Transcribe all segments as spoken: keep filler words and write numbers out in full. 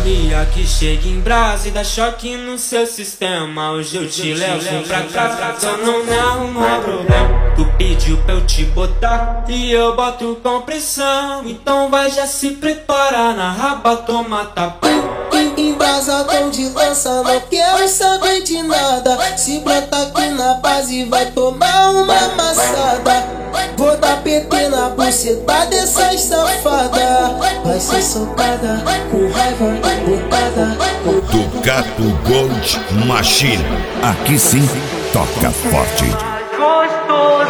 Mania que chega em brasa e dá choque no seu sistema. Hoje eu te levo pra casa, só não me arruma problema. Tu pediu pra eu te botar e eu boto com pressão. Então vai, já se prepara, na raba toma tapa. Embrasadão de lança, não quero saber de nada. Se brota aqui na base vai tomar uma amassada. Vou dar P T na buceta dessas safadas. Vai ser soltada, com raiva, botada. Do Gato Gold Machine. Aqui sim, toca forte. Gostoso,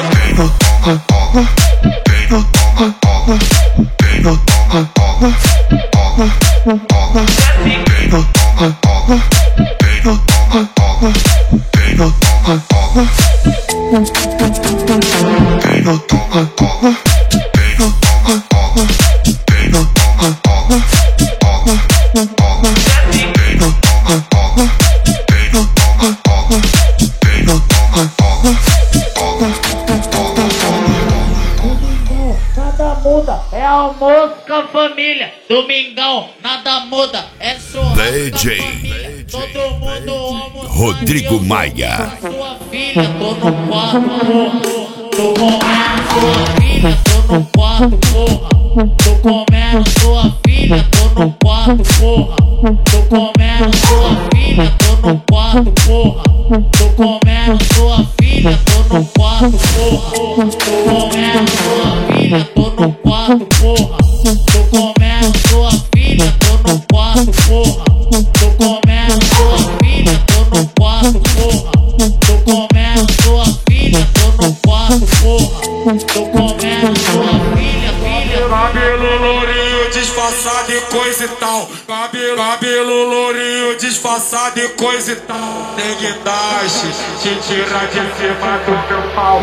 nada muda, é almoço com a família. Domingão, nada muda, é só D J todo mundo almoço. Rodrigo Maia. Sua filha, tô no quarto, porra. Tô comendo sua filha, tô no quarto, porra. Tô comendo sua filha, tô no quarto, porra. Tô comendo sua filha, tô no quarto, porra. Tô comendo sua filha, tô no quarto, porra. Tô comendo sua filha, tô no quarto, porra. Tô comendo sua filha, tô no quarto, porra. Tô comendo sua filha, tô no quarto, porra. Tô comendo sua filha, tô no quarto, porra. Tô comendo sua filha, filha. Cabelo lourinho disfarçado e coisa e tal. Cabelo, cabelo lourinho disfarçado e coisa e tal. Tem guindaste, te tira de cima do meu pau.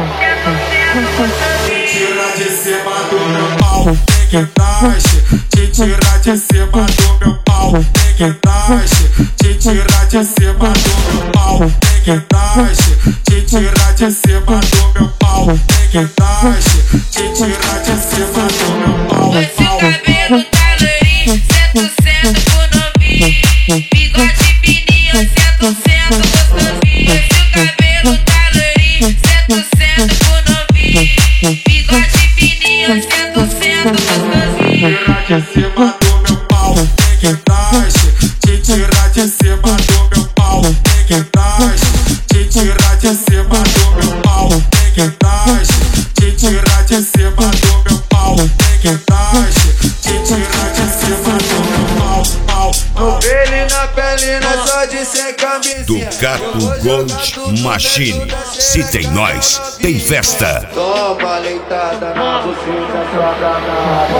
Te tira de cima do meu pau. Tem guindaste, te tira de cima do meu pau. Tem guindaste, te tira de cima do meu pau. Tem guindaste, te tira de cima do meu pau. Tem guindaste, te tira de cima do meu pau. Esse cabelo tá loirinho, cento cento por novinho. Bigode fininho, cento cento gostosinho. Esse cabelo tá loirinho, cento cento por novinho. Bigode fininho, cento cento gostosinho. Tira de cima do meu pau. Tem guindaste, te tira de cima do meu pau. Tem guindaste, te tira de cima do meu pau. Tem guindaste, te tira de cima do meu pau. Tem guindaste, te tira de cima do meu pau. Pau, pau. Ele na pele, não só de sem camisinha. Do Gato Gold Machine. Se tem nós, tem festa. Toma leitada na buceta, sua danada.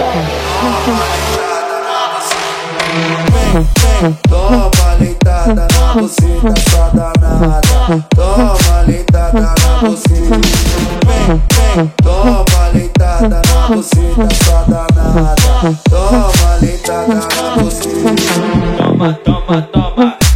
Toma leitada na buceta, sua danada. Toma leitada na buceta. Toma leitada na buceta, sua danada. Toma leitada na buceta. toma, toma, toma.